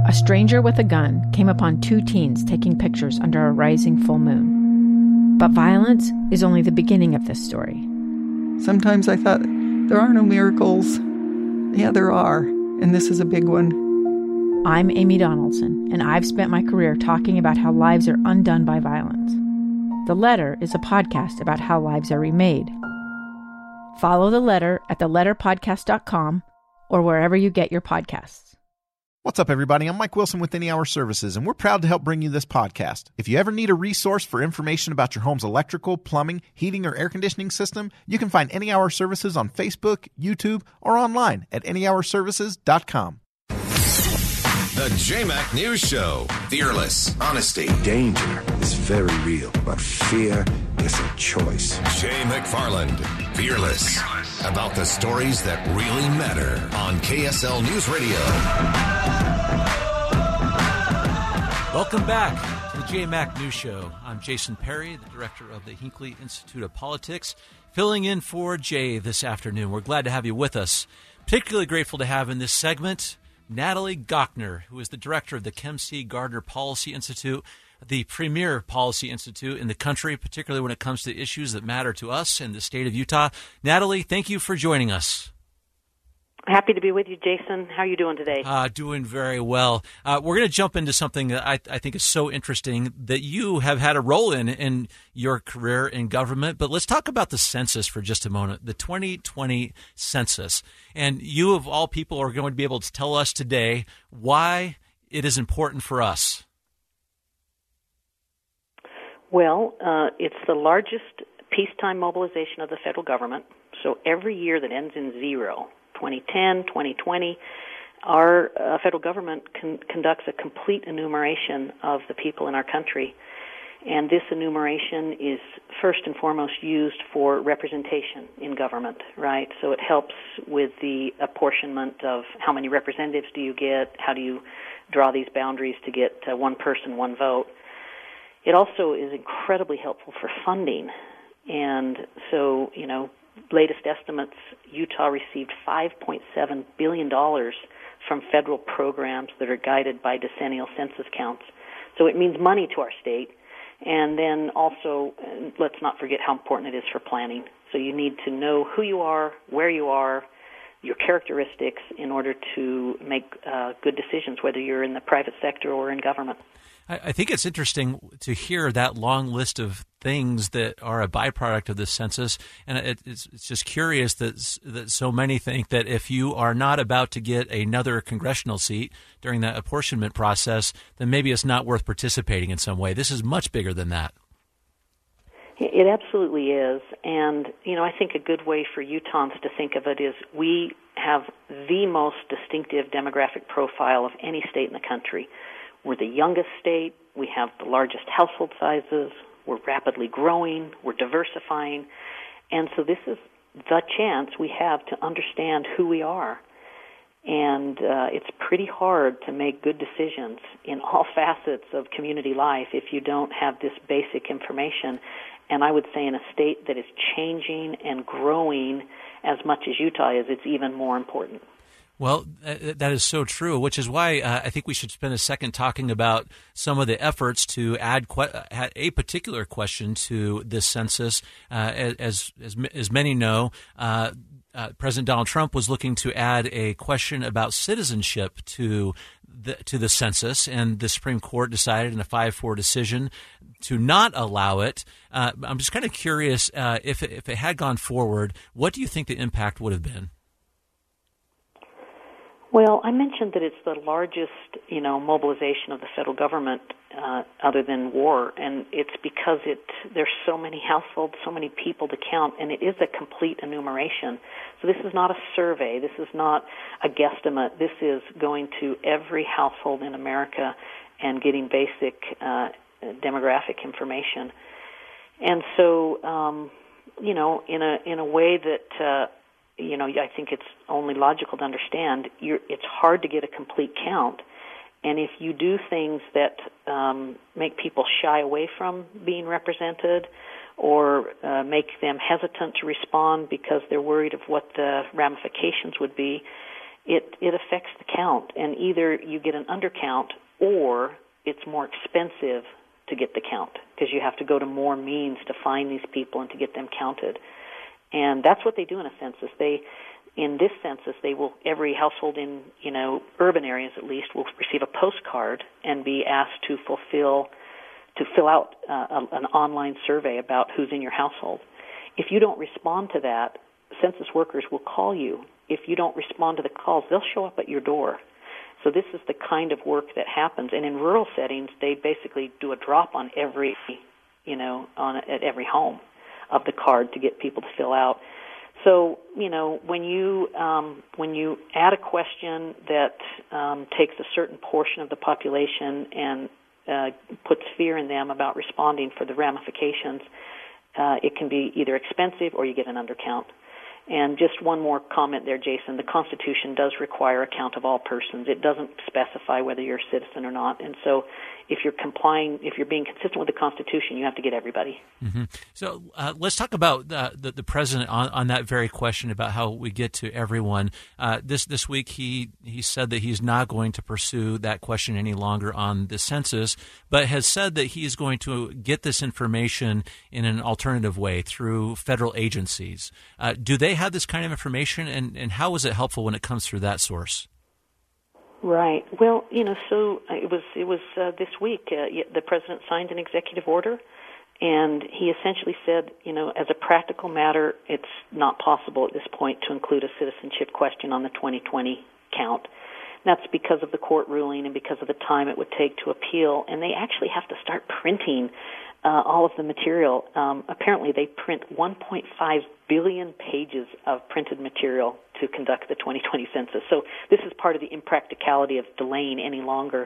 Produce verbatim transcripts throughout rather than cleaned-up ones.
a stranger with a gun came upon two teens taking pictures under a rising full moon. But violence is only the beginning of this story. Sometimes I thought, there are no miracles. Yeah, there are, and this is a big one. I'm Amy Donaldson, and I've spent my career talking about how lives are undone by violence. The Letter is a podcast about how lives are remade. Follow The Letter at the letter podcast dot com or wherever you get your podcasts. What's up, everybody? I'm Mike Wilson with Any Hour Services, and we're proud to help bring you this podcast. If you ever need a resource for information about your home's electrical, plumbing, heating, or air conditioning system, you can find Any Hour Services on Facebook, YouTube, or online at any hour services dot com. The J MAC News Show. Fearless honesty. Danger is very real, but fear is a choice. Jay McFarland. Fearless. Fearless. About the stories that really matter on K S L News Radio. Welcome back to the J MAC News Show. I'm Jason Perry, the director of the Hinckley Institute of Politics, filling in for Jay this afternoon. We're glad to have you with us. Particularly grateful to have in this segment Natalie Gochnour, who is the director of the Kem C. Gardner Policy Institute, the premier policy institute in the country, particularly when it comes to issues that matter to us and the state of Utah. Natalie, thank you for joining us. Happy to be with you, Jason. How are you doing today? Uh, doing very well. Uh, we're going to jump into something that I, I think is so interesting that you have had a role in in your career in government. But let's talk about the census for just a moment, the twenty twenty census. And you, of all people, are going to be able to tell us today why it is important for us. Well, uh, it's the largest peacetime mobilization of the federal government. So every year that ends in zero, twenty ten, twenty twenty, our uh, federal government con- conducts a complete enumeration of the people in our country. And this enumeration is first and foremost used for representation in government, right? So it helps with the apportionment of how many representatives do you get, how do you draw these boundaries to get uh, one person, one vote. It also is incredibly helpful for funding. And so, you know, latest estimates, Utah received five point seven billion dollars from federal programs that are guided by decennial census counts. So it means money to our state. And then also, let's not forget how important it is for planning. So you need to know who you are, where you are, your characteristics in order to make uh, good decisions, whether you're in the private sector or in government. I think it's interesting to hear that long list of things that are a byproduct of this census, and it, it's, it's just curious that that so many think that if you are not about to get another congressional seat during that apportionment process, then maybe it's not worth participating in some way. This is much bigger than that. It absolutely is, and you know, I think a good way for Utahns to think of it is we have the most distinctive demographic profile of any state in the country. We're the youngest state. We have the largest household sizes. We're rapidly growing. We're diversifying. And so this is the chance we have to understand who we are. And uh, it's pretty hard to make good decisions in all facets of community life if you don't have this basic information. And I would say in a state that is changing and growing as much as Utah is, it's even more important. Well, that is so true, which is why uh, I think we should spend a second talking about some of the efforts to add que- a particular question to this census. Uh, as, as as many know, uh, uh, President Donald Trump was looking to add a question about citizenship to the, to the census, and the Supreme Court decided in a five four decision to not allow it. Uh, I'm just kind of curious, uh, if it, if it had gone forward, what do you think the impact would have been? Well, I mentioned that it's the largest, you know, mobilization of the federal government uh, other than war, and it's because it there's so many households, so many people to count, and it is a complete enumeration. So this is not a survey. This is not a guesstimate. This is going to every household in America and getting basic uh, demographic information. And so, um, you know, in a in a way that uh, you know, I think it's only logical to understand, you're, it's hard to get a complete count. And if you do things that um, make people shy away from being represented or uh, make them hesitant to respond because they're worried of what the ramifications would be, it, it affects the count. And either you get an undercount or it's more expensive to get the count because you have to go to more means to find these people and to get them counted. And that's what they do in a census. They, in this census, they will, every household in, you know, urban areas at least, will receive a postcard and be asked to fulfill, to fill out uh, a, an online survey about who's in your household. If you don't respond to that, census workers will call you. If you don't respond to the calls, they'll show up at your door. So this is the kind of work that happens. And in rural settings, they basically do a drop on every, you know, on at every home of the card to get people to fill out. So, you know, when you um, when you add a question that um, takes a certain portion of the population and uh, puts fear in them about responding for the ramifications, uh, it can be either expensive or you get an undercount. And just one more comment there, Jason. The Constitution does require a count of all persons. It doesn't specify whether you're a citizen or not. And so if you're complying, if you're being consistent with the Constitution, you have to get everybody. Mm-hmm. So uh, let's talk about uh, the, the president on, on that very question about how we get to everyone. Uh, this this week he, he said that he's not going to pursue that question any longer on the census, but has said that he is going to get this information in an alternative way through federal agencies. Uh, do they have this kind of information, and, and how is it helpful when it comes through that source? Right. Well, you know, so it was it was uh, this week uh, the president signed an executive order, and he essentially said, you know, as a practical matter, it's not possible at this point to include a citizenship question on the twenty twenty count. That's because of the court ruling and because of the time it would take to appeal, and they actually have to start printing uh, all of the material. Um, apparently, they print one point five billion pages of printed material to conduct the twenty twenty census. So this is part of the impracticality of delaying any longer.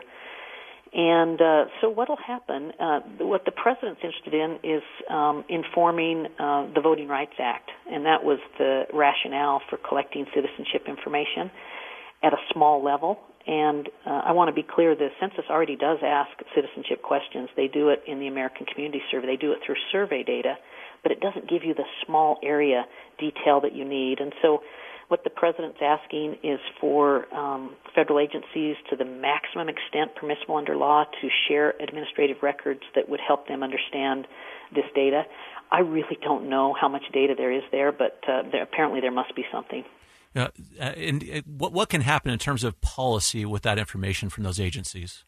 And uh, so what will happen, uh, what the president's interested in is um, informing uh, the Voting Rights Act, and that was the rationale for collecting citizenship information at a small level. And uh, I want to be clear, the census already does ask citizenship questions. They do it in the American Community Survey. They do it through survey data, but it doesn't give you the small area detail that you need. And so what the president's asking is for um, federal agencies, to the maximum extent permissible under law, to share administrative records that would help them understand this data. I really don't know how much data there is there, but uh, there, apparently there must be something. Uh, and uh, what, what can happen in terms of policy with that information from those agencies?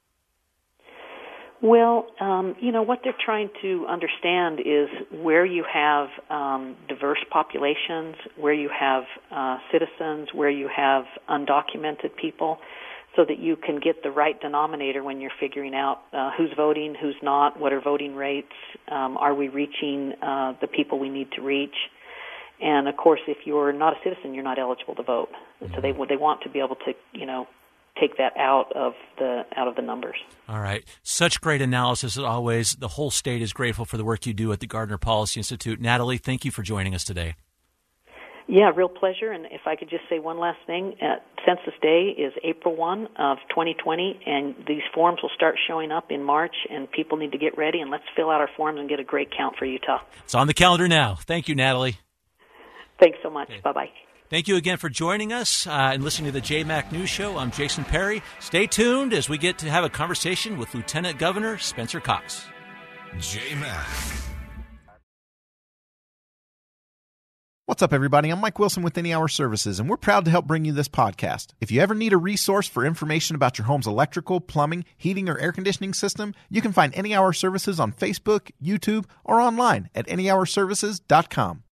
Well, um, you know, what they're trying to understand is where you have um, diverse populations, where you have uh, citizens, where you have undocumented people, so that you can get the right denominator when you're figuring out uh, who's voting, who's not, what are voting rates, um, are we reaching uh, the people we need to reach. And, of course, if you're not a citizen, you're not eligible to vote. And so they they want to be able to, you know, take that out of the out of the numbers. All right. Such great analysis as always. The whole state is grateful for the work you do at the Gardner Policy Institute. Natalie, thank you for joining us today. Yeah, real pleasure. And if I could just say one last thing, uh, Census Day is April first of twenty twenty, and these forms will start showing up in March, and people need to get ready, and let's fill out our forms and get a great count for Utah. It's on the calendar now. Thank you, Natalie. Thanks so much. Okay. Bye-bye. Thank you again for joining us uh, and listening to the J MAC News Show. I'm Jason Perry. Stay tuned as we get to have a conversation with Lieutenant Governor Spencer Cox. J MAC. What's up, everybody? I'm Mike Wilson with Any Hour Services, and we're proud to help bring you this podcast. If you ever need a resource for information about your home's electrical, plumbing, heating, or air conditioning system, you can find Any Hour Services on Facebook, YouTube, or online at any hour services dot com.